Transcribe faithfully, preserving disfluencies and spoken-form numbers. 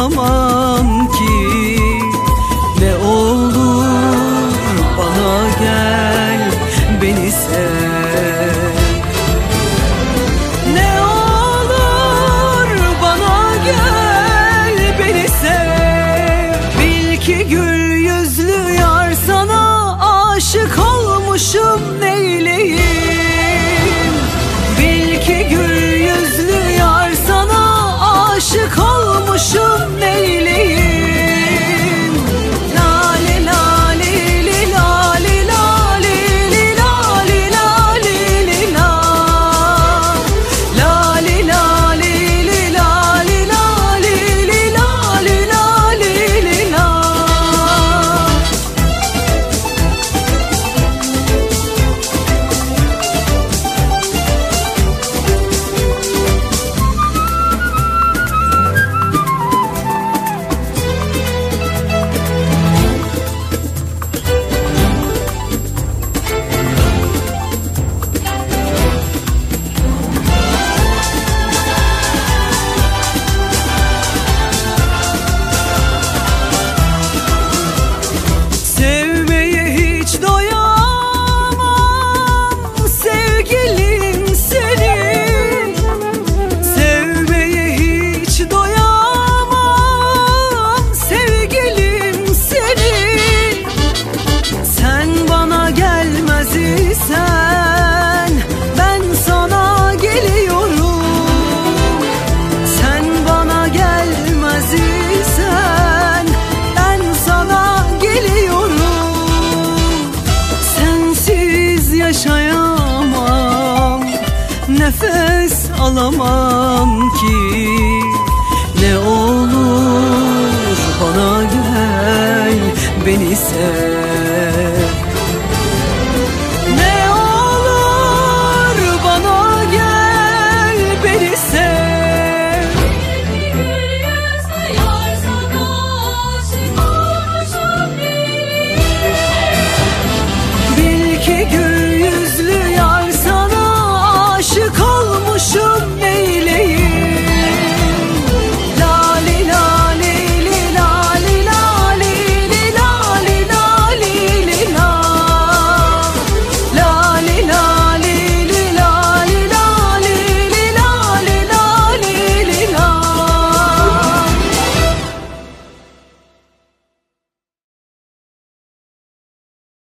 alamam ki. Ne olur bana gel, beni sev. Ne olur bana gel, beni sev. Bil ki gül yüzlü yar sana aşık olmuşum, neyleyim? Bil ki gül yüzlü yar sana aşık olmuşum, neyleyim? Lale lale li lale lale li lale lale li la. Lale lale li lale lale li lale lale li la. Sen, ben sana geliyorum. Sen bana gelmez isen ben sana geliyorum. Sensiz yaşayamam, nefes alamam ki. Ne olur bana gel, beni sev.